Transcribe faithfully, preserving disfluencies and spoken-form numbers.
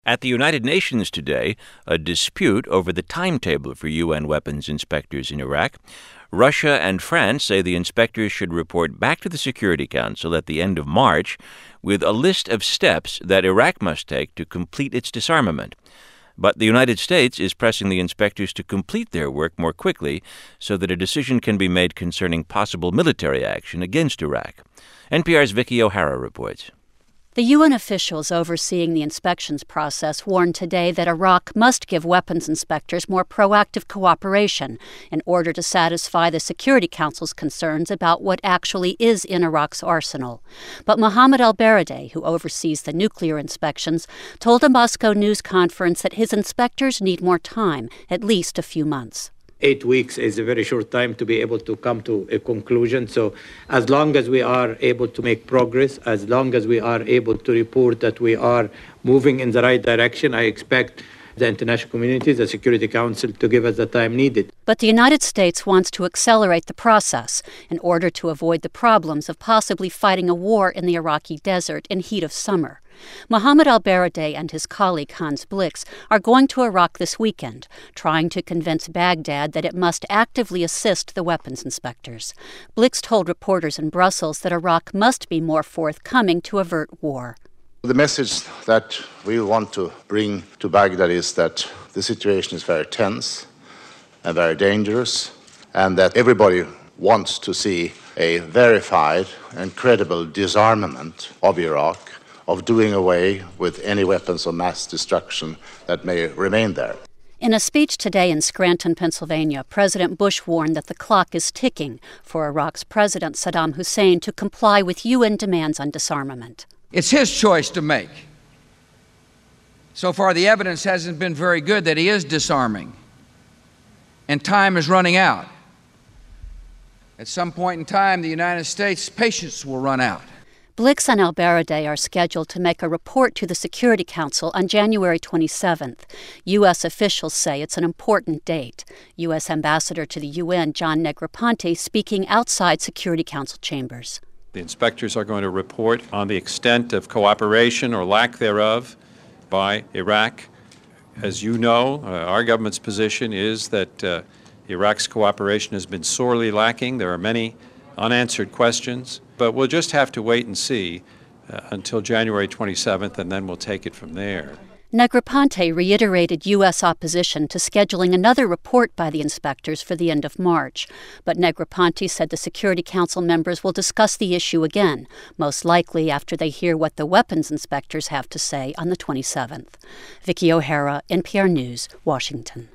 At the United Nations today, a dispute over the timetable for U N weapons inspectors in Iraq. Russia and France say the inspectors should report back to the Security Council at the end of March with a list of steps that Iraq must take to complete its disarmament. But the United States is pressing the inspectors to complete their work more quickly so that a decision can be made concerning possible military action against Iraq. N P R's Vicky O'Hara reports. The U N officials overseeing the inspections process warned today that Iraq must give weapons inspectors more proactive cooperation in order to satisfy the Security Council's concerns about what actually is in Iraq's arsenal. But Mohammed al-Baradei, who oversees the nuclear inspections, told a Moscow news conference that his inspectors need more time, at least a few months. Eight weeks is a very short time to be able to come to a conclusion. So as long as we are able to make progress, as long as we are able to report that we are moving in the right direction, I expect the international community, the Security Council, to give us the time needed. But the United States wants to accelerate the process in order to avoid the problems of possibly fighting a war in the Iraqi desert in heat of summer. Mohammed al-Baradei and his colleague Hans Blix are going to Iraq this weekend, trying to convince Baghdad that it must actively assist the weapons inspectors. Blix told reporters in Brussels that Iraq must be more forthcoming to avert war. The message that we want to bring to Baghdad is that the situation is very tense and very dangerous, and that everybody wants to see a verified and credible disarmament of Iraq, of doing away with any weapons of mass destruction that may remain there. In a speech today in Scranton, Pennsylvania, President Bush warned that the clock is ticking for Iraq's President Saddam Hussein to comply with U N demands on disarmament. It's his choice to make. So far, the evidence hasn't been very good that he is disarming, and time is running out. At some point in time, the United States' patience will run out. Blix and al-Baradei are scheduled to make a report to the Security Council on January twenty-seventh. U S officials say it's an important date. U S Ambassador to the U N, John Negroponte, speaking outside Security Council chambers. The inspectors are going to report on the extent of cooperation or lack thereof by Iraq. As you know, uh, our government's position is that uh, Iraq's cooperation has been sorely lacking. There are many unanswered questions, but we'll just have to wait and see uh, until January twenty-seventh, and then we'll take it from there. Negroponte reiterated U S opposition to scheduling another report by the inspectors for the end of March. But Negroponte said the Security Council members will discuss the issue again, most likely after they hear what the weapons inspectors have to say on the twenty-seventh. Vicky O'Hara, N P R News, Washington.